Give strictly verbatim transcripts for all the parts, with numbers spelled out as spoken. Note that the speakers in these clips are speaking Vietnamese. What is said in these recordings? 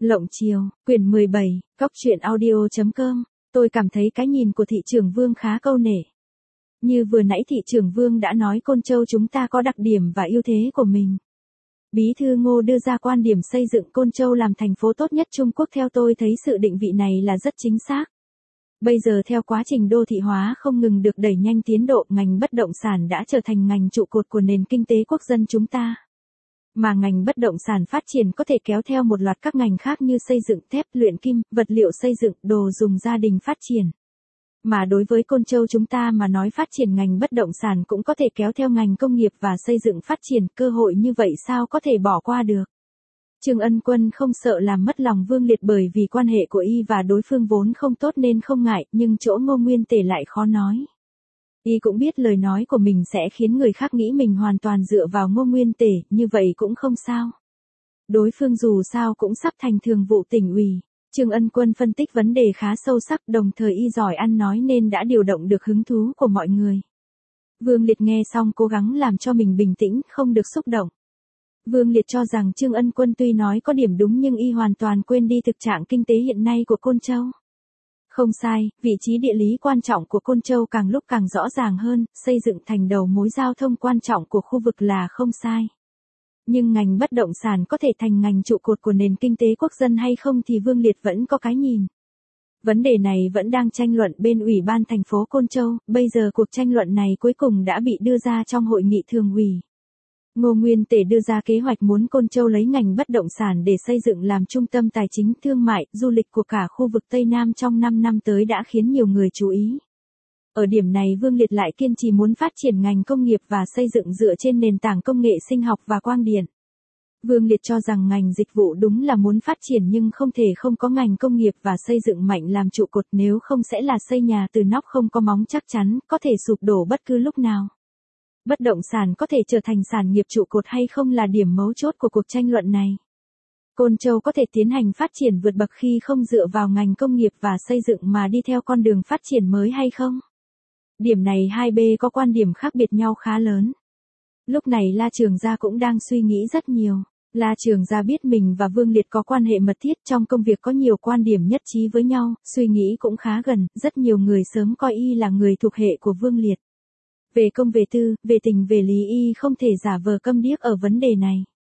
Lộng chiều, quyển mười bảy, cóc truyện audio chấm com. Tôi cảm thấy cái nhìn của thị trưởng Vương khá câu nệ. Như vừa nãy thị trưởng Vương đã nói Côn Châu chúng ta có đặc điểm và ưu thế của mình. Bí thư Ngô đưa ra quan điểm xây dựng Côn Châu làm thành phố tốt nhất Trung Quốc, theo tôi thấy sự định vị này là rất chính xác. Bây giờ theo quá trình đô thị hóa không ngừng được đẩy nhanh tiến độ, ngành bất động sản đã trở thành ngành trụ cột của nền kinh tế quốc dân chúng ta. Mà ngành bất động sản phát triển có thể kéo theo một loạt các ngành khác như xây dựng, thép, luyện kim, vật liệu xây dựng, đồ dùng gia đình phát triển. Mà đối với Côn Châu chúng ta mà nói phát triển ngành bất động sản cũng có thể kéo theo ngành công nghiệp và xây dựng phát triển, cơ hội như vậy sao có thể bỏ qua được. Trương Ân Quân không sợ làm mất lòng Vương Liệt bởi vì quan hệ của y và đối phương vốn không tốt nên không ngại, nhưng chỗ Ngô Nguyên Tể lại khó nói. Y cũng biết lời nói của mình sẽ khiến người khác nghĩ mình hoàn toàn dựa vào Ngô Nguyên Tể, như vậy cũng không sao. Đối phương dù sao cũng sắp thành thường vụ tỉnh ủy. Trương Ân Quân phân tích vấn đề khá sâu sắc, đồng thời y giỏi ăn nói nên đã điều động được hứng thú của mọi người. Vương Liệt nghe xong cố gắng làm cho mình bình tĩnh, không được xúc động. Vương Liệt cho rằng Trương Ân Quân tuy nói có điểm đúng nhưng y hoàn toàn quên đi thực trạng kinh tế hiện nay của Côn Châu. Không sai, vị trí địa lý quan trọng của Côn Châu càng lúc càng rõ ràng hơn, xây dựng thành đầu mối giao thông quan trọng của khu vực là không sai. Nhưng ngành bất động sản có thể thành ngành trụ cột của nền kinh tế quốc dân hay không thì Vương Liệt vẫn có cái nhìn. Vấn đề này vẫn đang tranh luận bên Ủy ban thành phố Côn Châu, bây giờ cuộc tranh luận này cuối cùng đã bị đưa ra trong hội nghị thường ủy. Ngô Nguyên Tể đưa ra kế hoạch muốn Côn Châu lấy ngành bất động sản để xây dựng làm trung tâm tài chính, thương mại, du lịch của cả khu vực Tây Nam trong năm năm tới đã khiến nhiều người chú ý. Ở điểm này Vương Liệt lại kiên trì muốn phát triển ngành công nghiệp và xây dựng dựa trên nền tảng công nghệ sinh học và quang điện. Vương Liệt cho rằng ngành dịch vụ đúng là muốn phát triển nhưng không thể không có ngành công nghiệp và xây dựng mạnh làm trụ cột, nếu không sẽ là xây nhà từ nóc không có móng chắc chắn, có thể sụp đổ bất cứ lúc nào. Bất động sản có thể trở thành sản nghiệp trụ cột hay không là điểm mấu chốt của cuộc tranh luận này. Côn Châu có thể tiến hành phát triển vượt bậc khi không dựa vào ngành công nghiệp và xây dựng mà đi theo con đường phát triển mới hay không? Điểm này hai bên có quan điểm khác biệt nhau khá lớn. Lúc này La Trường Gia cũng đang suy nghĩ rất nhiều. La Trường Gia biết mình và Vương Liệt có quan hệ mật thiết, trong công việc có nhiều quan điểm nhất trí với nhau, suy nghĩ cũng khá gần, rất nhiều người sớm coi y là người thuộc hệ của Vương Liệt. Về công về tư, về tình về lý y không thể giả vờ câm điếc ở vấn đề này.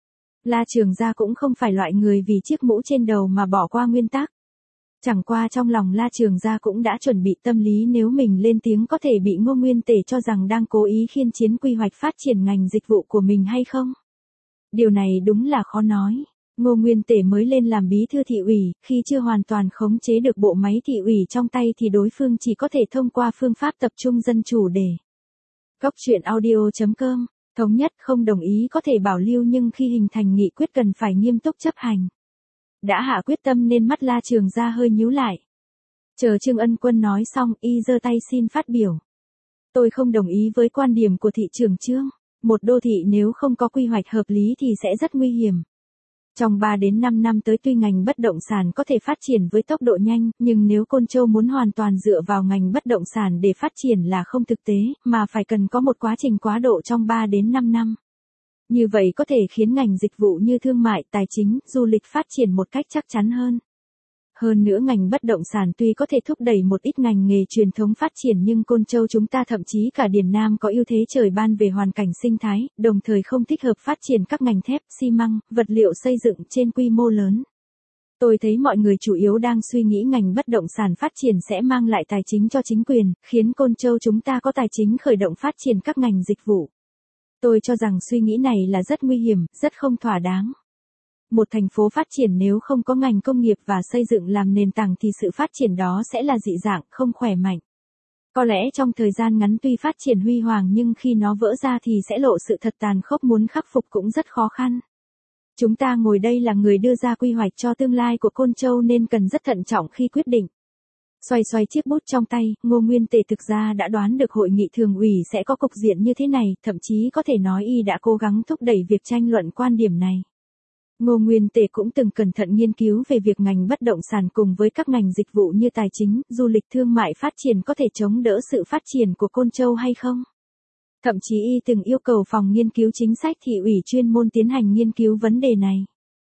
La Trường Gia cũng không phải loại người vì chiếc mũ trên đầu mà bỏ qua nguyên tắc. Chẳng qua trong lòng La Trường Gia cũng đã chuẩn bị tâm lý nếu mình lên tiếng có thể bị Ngô Nguyên Tể cho rằng đang cố ý khiên chiến quy hoạch phát triển ngành dịch vụ của mình hay không. Điều này đúng là khó nói. Ngô Nguyên Tể mới lên làm bí thư thị ủy, khi chưa hoàn toàn khống chế được bộ máy thị ủy trong tay thì đối phương chỉ có thể thông qua phương pháp tập trung dân chủ để. Cóc truyện audio chấm com, thống nhất không đồng ý có thể bảo lưu nhưng khi hình thành nghị quyết cần phải nghiêm túc chấp hành. Đã hạ quyết tâm nên mắt La Trường Gia hơi nhíu lại. Chờ Trương Ân Quân nói xong, y giơ tay xin phát biểu. Tôi không đồng ý với quan điểm của thị trưởng Trương. Một đô thị nếu không có quy hoạch hợp lý thì sẽ rất nguy hiểm. Trong ba đến năm năm tới tuy ngành bất động sản có thể phát triển với tốc độ nhanh, nhưng nếu Côn Châu muốn hoàn toàn dựa vào ngành bất động sản để phát triển là không thực tế, mà phải cần có một quá trình quá độ trong ba đến năm năm. Như vậy có thể khiến ngành dịch vụ như thương mại, tài chính, du lịch phát triển một cách chắc chắn hơn. Hơn nữa ngành bất động sản tuy có thể thúc đẩy một ít ngành nghề truyền thống phát triển nhưng Côn Châu chúng ta thậm chí cả Điền Nam có ưu thế trời ban về hoàn cảnh sinh thái, đồng thời không thích hợp phát triển các ngành thép, xi măng, vật liệu xây dựng trên quy mô lớn. Tôi thấy mọi người chủ yếu đang suy nghĩ ngành bất động sản phát triển sẽ mang lại tài chính cho chính quyền, khiến Côn Châu chúng ta có tài chính khởi động phát triển các ngành dịch vụ. Tôi cho rằng suy nghĩ này là rất nguy hiểm, rất không thỏa đáng. Một thành phố phát triển nếu không có ngành công nghiệp và xây dựng làm nền tảng thì sự phát triển đó sẽ là dị dạng, không khỏe mạnh. Có lẽ trong thời gian ngắn tuy phát triển huy hoàng nhưng khi nó vỡ ra thì sẽ lộ sự thật tàn khốc, muốn khắc phục cũng rất khó khăn. Chúng ta ngồi đây là người đưa ra quy hoạch cho tương lai của Côn Châu nên cần rất thận trọng khi quyết định. Xoay xoay chiếc bút trong tay, Ngô Nguyên Tể thực ra đã đoán được hội nghị thường ủy sẽ có cục diện như thế này, thậm chí có thể nói y đã cố gắng thúc đẩy việc tranh luận quan điểm này. Ngô Nguyên Tể cũng từng cẩn thận nghiên cứu về việc ngành bất động sản cùng với các ngành dịch vụ như tài chính, du lịch, thương mại phát triển có thể chống đỡ sự phát triển của Côn Châu hay không. Thậm chí y từng yêu cầu phòng nghiên cứu chính sách thị ủy chuyên môn tiến hành nghiên cứu vấn đề này.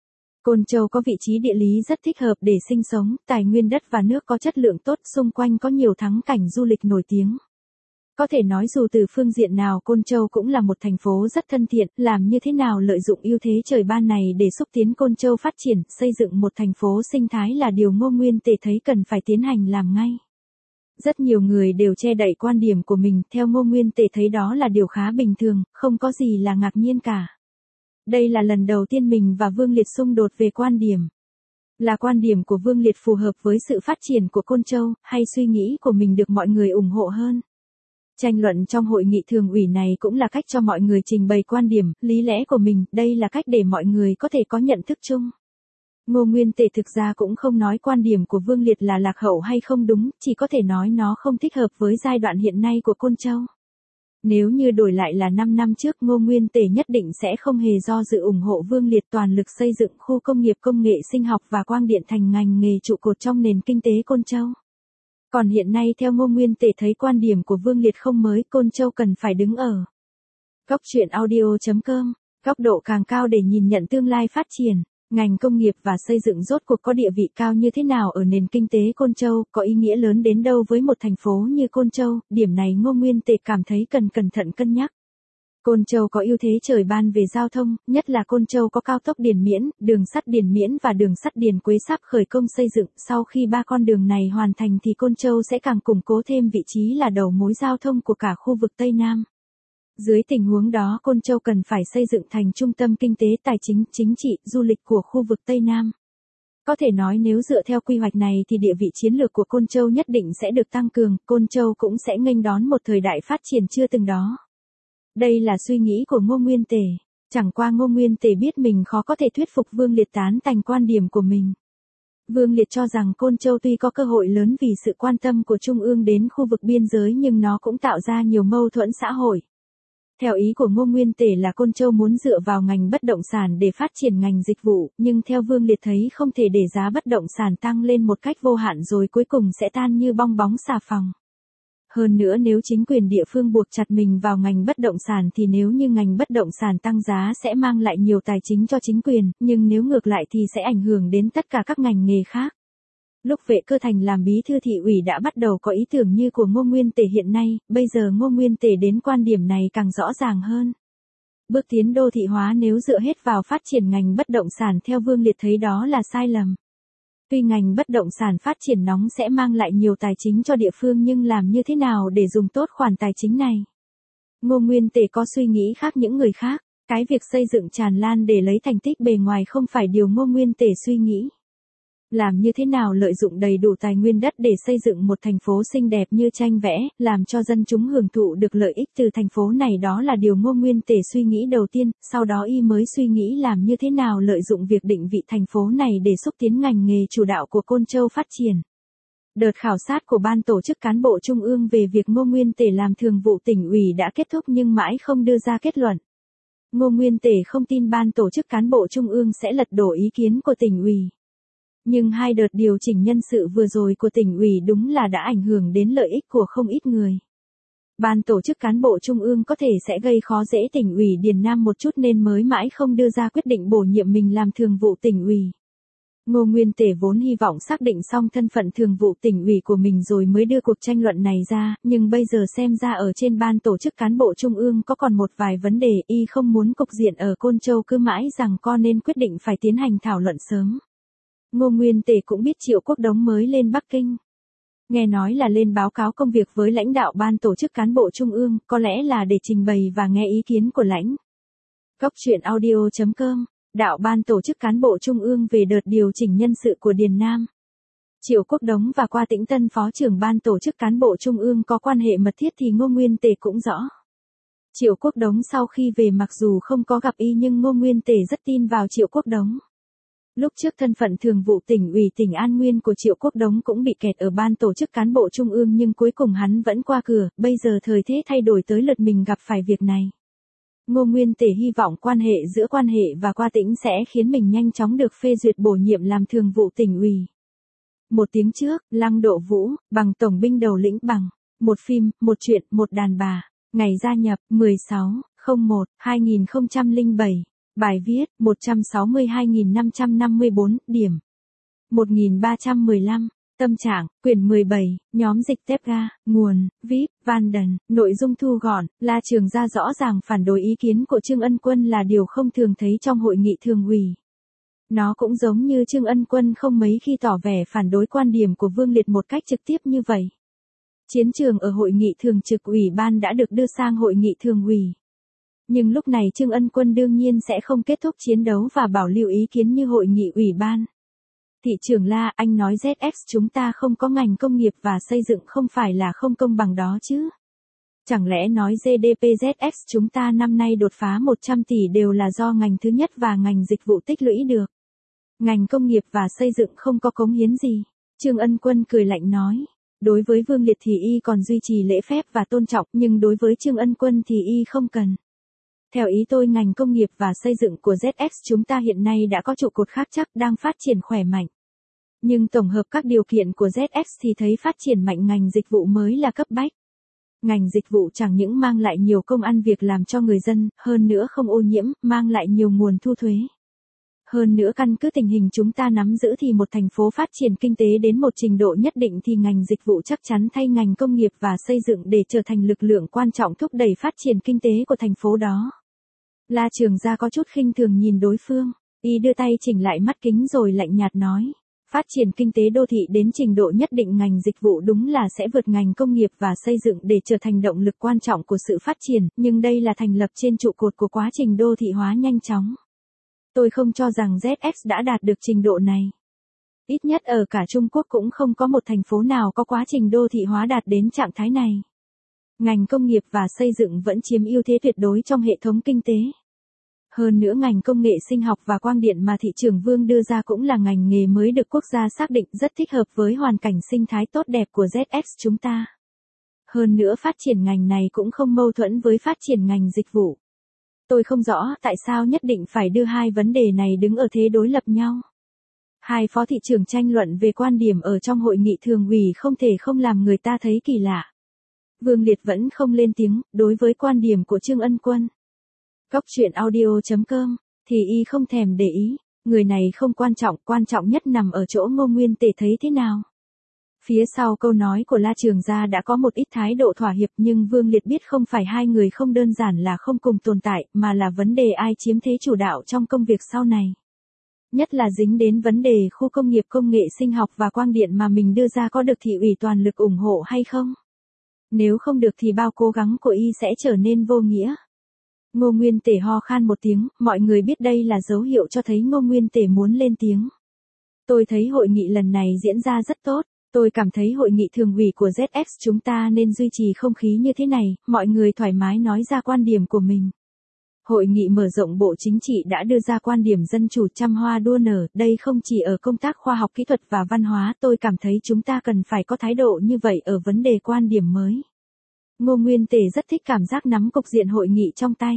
Côn Châu có vị trí địa lý rất thích hợp để sinh sống, tài nguyên đất và nước có chất lượng tốt, xung quanh có nhiều thắng cảnh du lịch nổi tiếng. Có thể nói dù từ phương diện nào Côn Châu cũng là một thành phố rất thân thiện, làm như thế nào lợi dụng ưu thế trời ban này để xúc tiến Côn Châu phát triển, xây dựng một thành phố sinh thái là điều Ngô Nguyên Tề thấy cần phải tiến hành làm ngay. Rất nhiều người đều che đậy quan điểm của mình, theo Ngô Nguyên Tề thấy đó là điều khá bình thường, không có gì là ngạc nhiên cả. Đây là lần đầu tiên mình và Vương Liệt xung đột về quan điểm. Là quan điểm của Vương Liệt phù hợp với sự phát triển của Côn Châu, hay suy nghĩ của mình được mọi người ủng hộ hơn? Tranh luận trong hội nghị thường ủy này cũng là cách cho mọi người trình bày quan điểm, lý lẽ của mình, đây là cách để mọi người có thể có nhận thức chung. Ngô Nguyên Tề thực ra cũng không nói quan điểm của Vương Liệt là lạc hậu hay không đúng, chỉ có thể nói nó không thích hợp với giai đoạn hiện nay của Côn Châu. Nếu như đổi lại là năm năm trước, Ngô Nguyên Tề nhất định sẽ không hề do dự ủng hộ Vương Liệt toàn lực xây dựng khu công nghiệp công nghệ sinh học và quang điện thành ngành nghề trụ cột trong nền kinh tế Côn Châu. Còn hiện nay theo Ngô Nguyên Tề thấy quan điểm của Vương Liệt không mới, Côn Châu cần phải đứng ở góc chuyện audio chấm com, góc độ càng cao để nhìn nhận tương lai phát triển. Ngành công nghiệp và xây dựng rốt cuộc có địa vị cao như thế nào ở nền kinh tế Côn Châu, có ý nghĩa lớn đến đâu với một thành phố như Côn Châu, điểm này Ngô Nguyên Tề cảm thấy cần cẩn thận cân nhắc. Côn Châu có ưu thế trời ban về giao thông, nhất là Côn Châu có cao tốc Điền Miễn, đường sắt Điền Miễn và đường sắt Điền Quế sắp khởi công xây dựng, sau khi ba con đường này hoàn thành thì Côn Châu sẽ càng củng cố thêm vị trí là đầu mối giao thông của cả khu vực Tây Nam. Dưới tình huống đó Côn Châu cần phải xây dựng thành trung tâm kinh tế, tài chính, chính trị, du lịch của khu vực Tây Nam. Có thể nói nếu dựa theo quy hoạch này thì địa vị chiến lược của Côn Châu nhất định sẽ được tăng cường, Côn Châu cũng sẽ nghênh đón một thời đại phát triển chưa từng đó. Đây là suy nghĩ của Ngô Nguyên Tề. Chẳng qua Ngô Nguyên Tề biết mình khó có thể thuyết phục Vương Liệt tán thành quan điểm của mình. Vương Liệt cho rằng Côn Châu tuy có cơ hội lớn vì sự quan tâm của Trung ương đến khu vực biên giới nhưng nó cũng tạo ra nhiều mâu thuẫn xã hội. Theo ý của Ngô Nguyên Tề là Côn Châu muốn dựa vào ngành bất động sản để phát triển ngành dịch vụ, nhưng theo Vương Liệt thấy không thể để giá bất động sản tăng lên một cách vô hạn rồi cuối cùng sẽ tan như bong bóng xà phòng. Hơn nữa nếu chính quyền địa phương buộc chặt mình vào ngành bất động sản thì nếu như ngành bất động sản tăng giá sẽ mang lại nhiều tài chính cho chính quyền, nhưng nếu ngược lại thì sẽ ảnh hưởng đến tất cả các ngành nghề khác. Lúc Vệ Cơ Thành làm bí thư thị ủy đã bắt đầu có ý tưởng như của Ngô Nguyên Tề hiện nay, bây giờ Ngô Nguyên Tề đến quan điểm này càng rõ ràng hơn. Bước tiến đô thị hóa nếu dựa hết vào phát triển ngành bất động sản theo Vương Liệt thấy đó là sai lầm. Tuy ngành bất động sản phát triển nóng sẽ mang lại nhiều tài chính cho địa phương nhưng làm như thế nào để dùng tốt khoản tài chính này? Ngô Nguyên Tề có suy nghĩ khác những người khác, cái việc xây dựng tràn lan để lấy thành tích bề ngoài không phải điều Ngô Nguyên Tề suy nghĩ. Làm như thế nào lợi dụng đầy đủ tài nguyên đất để xây dựng một thành phố xinh đẹp như tranh vẽ, làm cho dân chúng hưởng thụ được lợi ích từ thành phố này đó là điều Ngô Nguyên Tề suy nghĩ đầu tiên, sau đó y mới suy nghĩ làm như thế nào lợi dụng việc định vị thành phố này để xúc tiến ngành nghề chủ đạo của Côn Châu phát triển. Đợt khảo sát của Ban Tổ chức Cán bộ Trung ương về việc Ngô Nguyên Tề làm thường vụ tỉnh ủy đã kết thúc nhưng mãi không đưa ra kết luận. Ngô Nguyên Tề không tin Ban Tổ chức Cán bộ Trung ương sẽ lật đổ ý kiến của tỉnh ủy. Nhưng hai đợt điều chỉnh nhân sự vừa rồi của tỉnh ủy đúng là đã ảnh hưởng đến lợi ích của không ít người. Ban Tổ chức Cán bộ Trung ương có thể sẽ gây khó dễ tỉnh ủy Điền Nam một chút nên mới mãi không đưa ra quyết định bổ nhiệm mình làm thường vụ tỉnh ủy. Ngô Nguyên Tề vốn hy vọng xác định xong thân phận thường vụ tỉnh ủy của mình rồi mới đưa cuộc tranh luận này ra, nhưng bây giờ xem ra ở trên Ban Tổ chức Cán bộ Trung ương có còn một vài vấn đề y không muốn cục diện ở Côn Châu cứ mãi rằng co nên quyết định phải tiến hành thảo luận sớm. Ngô Nguyên Tề cũng biết Triệu Quốc Đống mới lên Bắc Kinh. Nghe nói là lên báo cáo công việc với lãnh đạo Ban Tổ chức Cán bộ Trung ương, có lẽ là để trình bày và nghe ý kiến của lãnh. Góc chuyện audio chấm com, đạo Ban Tổ chức Cán bộ Trung ương về đợt điều chỉnh nhân sự của Điền Nam. Triệu Quốc Đống và Qua Tĩnh Tân Phó trưởng Ban Tổ chức Cán bộ Trung ương có quan hệ mật thiết thì Ngô Nguyên Tề cũng rõ. Triệu Quốc Đống sau khi về mặc dù không có gặp y nhưng Ngô Nguyên Tề rất tin vào Triệu Quốc Đống. Lúc trước thân phận thường vụ tỉnh ủy tỉnh An Nguyên của Triệu Quốc Đống cũng bị kẹt ở Ban Tổ chức Cán bộ Trung ương nhưng cuối cùng hắn vẫn qua cửa, bây giờ thời thế thay đổi tới lượt mình gặp phải việc này. Ngô Nguyên Tề hy vọng quan hệ giữa quan hệ và Qua Tĩnh sẽ khiến mình nhanh chóng được phê duyệt bổ nhiệm làm thường vụ tỉnh ủy. Một tiếng trước, Lăng Độ Vũ, bằng tổng binh đầu lĩnh bằng, một phim, một chuyện, một đàn bà, ngày gia nhập, mười sáu, không một, hai nghìn không trăm lẻ bảy. Bài viết một trăm sáu mươi hai nghìn năm trăm năm mươi bốn điểm. một nghìn ba trăm mười lăm. Tâm trạng, quyển mười bảy, nhóm dịch Tepga, nguồn, vê i pê, Vanden, nội dung thu gọn, La Trường Gia rõ ràng phản đối ý kiến của Trương Ân Quân là điều không thường thấy trong hội nghị thường ủy. Nó cũng giống như Trương Ân Quân không mấy khi tỏ vẻ phản đối quan điểm của Vương Liệt một cách trực tiếp như vậy. Chiến trường ở hội nghị thường trực ủy ban đã được đưa sang hội nghị thường ủy. Nhưng lúc này Trương Ân Quân đương nhiên sẽ không kết thúc chiến đấu và bảo lưu ý kiến như hội nghị ủy ban. Thị trưởng La, anh nói Z X chúng ta không có ngành công nghiệp và xây dựng không phải là không công bằng đó chứ? Chẳng lẽ nói giê đê pê Z X chúng ta năm nay đột phá một trăm tỷ đều là do ngành thứ nhất và ngành dịch vụ tích lũy được? Ngành công nghiệp và xây dựng không có cống hiến gì? Trương Ân Quân cười lạnh nói. Đối với Vương Liệt thì y còn duy trì lễ phép và tôn trọng, nhưng đối với Trương Ân Quân thì y không cần. Theo ý tôi ngành công nghiệp và xây dựng của Z X chúng ta hiện nay đã có trụ cột khác chắc đang phát triển khỏe mạnh. Nhưng tổng hợp các điều kiện của Z X thì thấy phát triển mạnh ngành dịch vụ mới là cấp bách. Ngành dịch vụ chẳng những mang lại nhiều công ăn việc làm cho người dân, hơn nữa không ô nhiễm, mang lại nhiều nguồn thu thuế. Hơn nữa căn cứ tình hình chúng ta nắm giữ thì một thành phố phát triển kinh tế đến một trình độ nhất định thì ngành dịch vụ chắc chắn thay ngành công nghiệp và xây dựng để trở thành lực lượng quan trọng thúc đẩy phát triển kinh tế của thành phố đó. La Trường Gia có chút khinh thường nhìn đối phương, y đưa tay chỉnh lại mắt kính rồi lạnh nhạt nói. Phát triển kinh tế đô thị đến trình độ nhất định ngành dịch vụ đúng là sẽ vượt ngành công nghiệp và xây dựng để trở thành động lực quan trọng của sự phát triển, nhưng đây là thành lập trên trụ cột của quá trình đô thị hóa nhanh chóng. Tôi không cho rằng Z X đã đạt được trình độ này. Ít nhất ở cả Trung Quốc cũng không có một thành phố nào có quá trình đô thị hóa đạt đến trạng thái này. Ngành công nghiệp và xây dựng vẫn chiếm ưu thế tuyệt đối trong hệ thống kinh tế. Hơn nữa ngành công nghệ sinh học và quang điện mà thị trưởng Vương đưa ra cũng là ngành nghề mới được quốc gia xác định rất thích hợp với hoàn cảnh sinh thái tốt đẹp của Z X chúng ta. Hơn nữa phát triển ngành này cũng không mâu thuẫn với phát triển ngành dịch vụ. Tôi không rõ tại sao nhất định phải đưa hai vấn đề này đứng ở thế đối lập nhau. Hai phó thị trưởng tranh luận về quan điểm ở trong hội nghị thường ủy không thể không làm người ta thấy kỳ lạ. Vương Liệt vẫn không lên tiếng, đối với quan điểm của Trương Ân Quân. Cóc truyện audio chấm com, thì y không thèm để ý, người này không quan trọng, quan trọng nhất nằm ở chỗ Ngô Nguyên Tề thấy thế nào. Phía sau câu nói của La Trường Gia đã có một ít thái độ thỏa hiệp nhưng Vương Liệt biết không phải hai người không đơn giản là không cùng tồn tại mà là vấn đề ai chiếm thế chủ đạo trong công việc sau này. Nhất là dính đến vấn đề khu công nghiệp công nghệ sinh học và quang điện mà mình đưa ra có được thị ủy toàn lực ủng hộ hay không. Nếu không được thì bao cố gắng của y sẽ trở nên vô nghĩa. Ngô Nguyên Tề ho khan một tiếng, mọi người biết đây là dấu hiệu cho thấy Ngô Nguyên Tề muốn lên tiếng. Tôi thấy hội nghị lần này diễn ra rất tốt, tôi cảm thấy hội nghị thường ủy của Z X chúng ta nên duy trì không khí như thế này, mọi người thoải mái nói ra quan điểm của mình. Hội nghị mở rộng Bộ Chính trị đã đưa ra quan điểm dân chủ trăm hoa đua nở, đây không chỉ ở công tác khoa học kỹ thuật và văn hóa, tôi cảm thấy chúng ta cần phải có thái độ như vậy ở vấn đề quan điểm mới. Ngô Nguyên Tề rất thích cảm giác nắm cục diện hội nghị trong tay.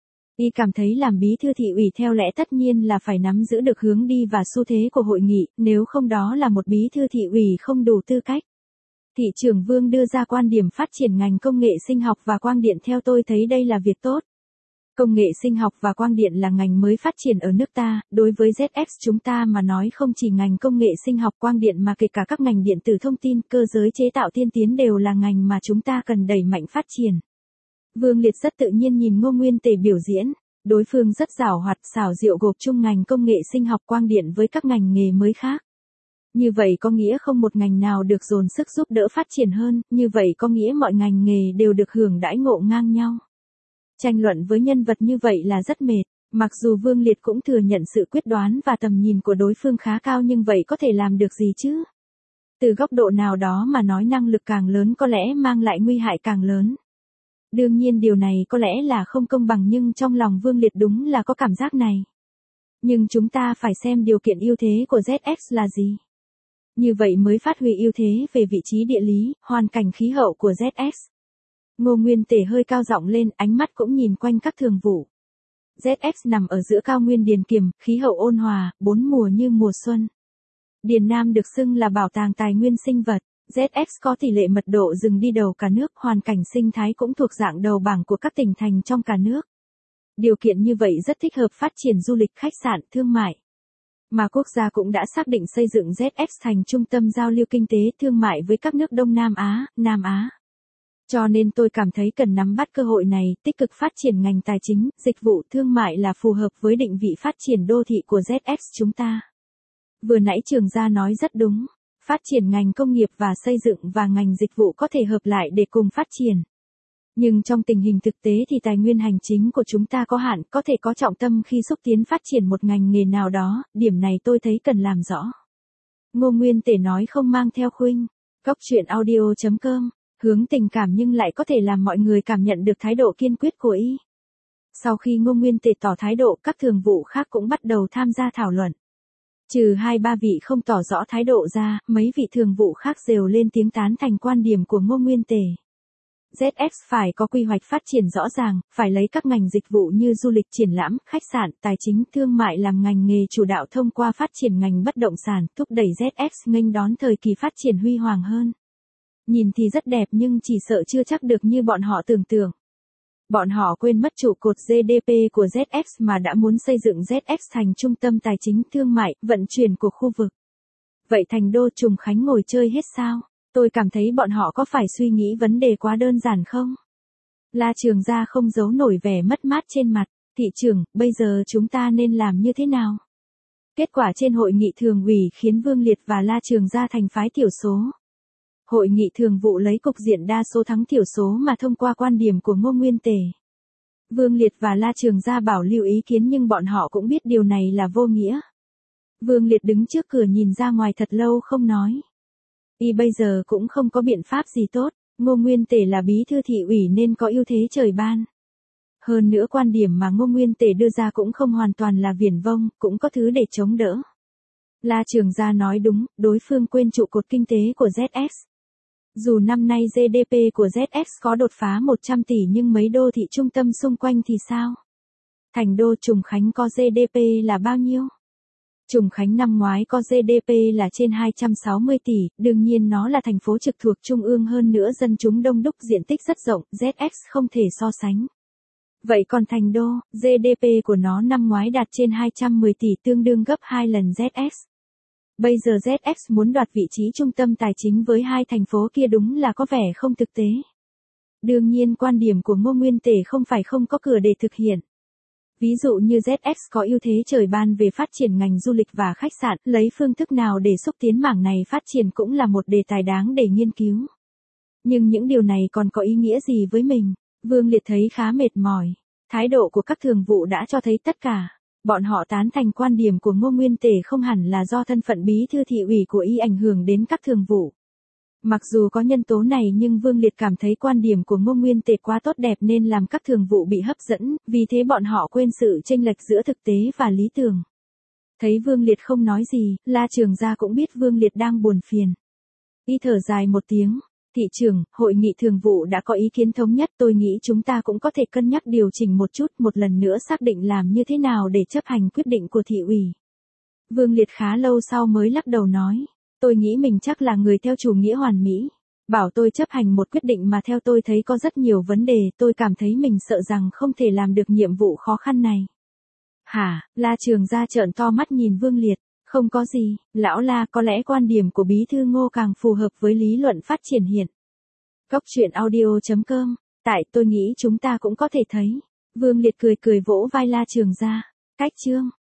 Y cảm thấy làm bí thư thị ủy theo lẽ tất nhiên là phải nắm giữ được hướng đi và xu thế của hội nghị, nếu không đó là một bí thư thị ủy không đủ tư cách. Thị trưởng Vương đưa ra quan điểm phát triển ngành công nghệ sinh học và quang điện theo tôi thấy đây là việc tốt. Công nghệ sinh học và quang điện là ngành mới phát triển ở nước ta, đối với Z X chúng ta mà nói không chỉ ngành công nghệ sinh học quang điện mà kể cả các ngành điện tử thông tin, cơ giới chế tạo tiên tiến đều là ngành mà chúng ta cần đẩy mạnh phát triển. Vương Liệt rất tự nhiên nhìn Ngô Nguyên Tề biểu diễn, đối phương rất giảo hoạt xảo diệu gộp chung ngành công nghệ sinh học quang điện với các ngành nghề mới khác. Như vậy có nghĩa không một ngành nào được dồn sức giúp đỡ phát triển hơn, như vậy có nghĩa mọi ngành nghề đều được hưởng đãi ngộ ngang nhau. Tranh luận với nhân vật như vậy là rất mệt, mặc dù Vương Liệt cũng thừa nhận sự quyết đoán và tầm nhìn của đối phương khá cao nhưng vậy có thể làm được gì chứ? Từ góc độ nào đó mà nói năng lực càng lớn có lẽ mang lại nguy hại càng lớn. Đương nhiên điều này có lẽ là không công bằng nhưng trong lòng Vương Liệt đúng là có cảm giác này. Nhưng chúng ta phải xem điều kiện ưu thế của Z X là gì. Như vậy mới phát huy ưu thế về vị trí địa lý, hoàn cảnh khí hậu của Z X. Ngô Nguyên Tề hơi cao giọng lên, ánh mắt cũng nhìn quanh các thường vụ. Z X nằm ở giữa cao nguyên Điền Kiềm, khí hậu ôn hòa, bốn mùa như mùa xuân. Điền Nam được xưng là bảo tàng tài nguyên sinh vật. Z X có tỷ lệ mật độ rừng đi đầu cả nước, hoàn cảnh sinh thái cũng thuộc dạng đầu bảng của các tỉnh thành trong cả nước. Điều kiện như vậy rất thích hợp phát triển du lịch, khách sạn, thương mại. Mà quốc gia cũng đã xác định xây dựng Z X thành trung tâm giao lưu kinh tế, thương mại với các nước Đông Nam Á, Nam Á. Cho nên tôi cảm thấy cần nắm bắt cơ hội này, tích cực phát triển ngành tài chính, dịch vụ, thương mại là phù hợp với định vị phát triển đô thị của Z X chúng ta. Vừa nãy Trường Gia nói rất đúng. Phát triển ngành công nghiệp và xây dựng và ngành dịch vụ có thể hợp lại để cùng phát triển. Nhưng trong tình hình thực tế thì tài nguyên hành chính của chúng ta có hạn, có thể có trọng tâm khi xúc tiến phát triển một ngành nghề nào đó, điểm này tôi thấy cần làm rõ. Ngô Nguyên Tể nói không mang theo khuynh. Cóc truyện audio chấm com, hướng tình cảm nhưng lại có thể làm mọi người cảm nhận được thái độ kiên quyết của y. Sau khi Ngô Nguyên Tể tỏ thái độ, các thường vụ khác cũng bắt đầu tham gia thảo luận. Trừ hai ba vị không tỏ rõ thái độ ra, mấy vị thường vụ khác đều lên tiếng tán thành quan điểm của Ngô Nguyên Tể. Z X phải có quy hoạch phát triển rõ ràng, phải lấy các ngành dịch vụ như du lịch, triển lãm, khách sạn, tài chính, thương mại làm ngành nghề chủ đạo thông qua phát triển ngành bất động sản, thúc đẩy Z X nghênh đón thời kỳ phát triển huy hoàng hơn. Nhìn thì rất đẹp nhưng chỉ sợ chưa chắc được như bọn họ tưởng tượng. Bọn họ quên mất trụ cột G D P của Z X mà đã muốn xây dựng Z X thành trung tâm tài chính, thương mại, vận chuyển của khu vực. Vậy thành đô Trùng Khánh ngồi chơi hết sao? Tôi cảm thấy bọn họ có phải suy nghĩ vấn đề quá đơn giản không? La Trường Gia không giấu nổi vẻ mất mát trên mặt. Thị trưởng, bây giờ chúng ta nên làm như thế nào? Kết quả trên hội nghị thường ủy khiến Vương Liệt và La Trường Gia thành phái thiểu số. Hội nghị thường vụ lấy cục diện đa số thắng thiểu số mà thông qua quan điểm của Ngô Nguyên Tể. Vương Liệt và La Trường Gia bảo lưu ý kiến nhưng bọn họ cũng biết điều này là vô nghĩa. Vương Liệt đứng trước cửa nhìn ra ngoài thật lâu không nói. Y bây giờ cũng không có biện pháp gì tốt, Ngô Nguyên Tể là bí thư thị ủy nên có ưu thế trời ban. Hơn nữa quan điểm mà Ngô Nguyên Tể đưa ra cũng không hoàn toàn là viển vông, cũng có thứ để chống đỡ. La Trường Gia nói đúng, đối phương quên trụ cột kinh tế của Z X. Dù năm nay G D P của Z X có đột phá một trăm tỷ nhưng mấy đô thị trung tâm xung quanh thì sao? Thành đô Trùng Khánh có G D P là bao nhiêu? Trùng Khánh năm ngoái có G D P là trên hai trăm sáu mươi tỷ, đương nhiên nó là thành phố trực thuộc trung ương hơn nữa dân chúng đông đúc diện tích rất rộng, Z X không thể so sánh. Vậy còn thành đô, G D P của nó năm ngoái đạt trên hai trăm mười tỷ tương đương gấp hai lần Z X. Bây giờ Z X muốn đoạt vị trí trung tâm tài chính với hai thành phố kia đúng là có vẻ không thực tế. Đương nhiên quan điểm của Ngô Nguyên Tể không phải không có cửa để thực hiện. Ví dụ như Z X có ưu thế trời ban về phát triển ngành du lịch và khách sạn, lấy phương thức nào để xúc tiến mảng này phát triển cũng là một đề tài đáng để nghiên cứu. Nhưng những điều này còn có ý nghĩa gì với mình? Vương Liệt thấy khá mệt mỏi. Thái độ của các thường vụ đã cho thấy tất cả. Bọn họ tán thành quan điểm của Ngô Nguyên Tể không hẳn là do thân phận bí thư thị ủy của y ảnh hưởng đến các thường vụ. Mặc dù có nhân tố này nhưng Vương Liệt cảm thấy quan điểm của Ngô Nguyên Tể quá tốt đẹp nên làm các thường vụ bị hấp dẫn, vì thế bọn họ quên sự chênh lệch giữa thực tế và lý tưởng. Thấy Vương Liệt không nói gì, La Trường Gia cũng biết Vương Liệt đang buồn phiền. Y thở dài một tiếng. Thị trưởng, hội nghị thường vụ đã có ý kiến thống nhất, tôi nghĩ chúng ta cũng có thể cân nhắc điều chỉnh một chút, một lần nữa xác định làm như thế nào để chấp hành quyết định của thị ủy. Vương Liệt khá lâu sau mới lắc đầu nói, tôi nghĩ mình chắc là người theo chủ nghĩa hoàn mỹ. Bảo tôi chấp hành một quyết định mà theo tôi thấy có rất nhiều vấn đề, tôi cảm thấy mình sợ rằng không thể làm được nhiệm vụ khó khăn này. Hả? La Trường Gia trợn to mắt nhìn Vương Liệt. Không có gì, lão La, có lẽ quan điểm của bí thư Ngô càng phù hợp với lý luận phát triển hiện. Cóc truyện audio chấm com, tại tôi nghĩ chúng ta cũng có thể thấy. Vương Liệt cười cười vỗ vai La Trường Gia. Cách chương.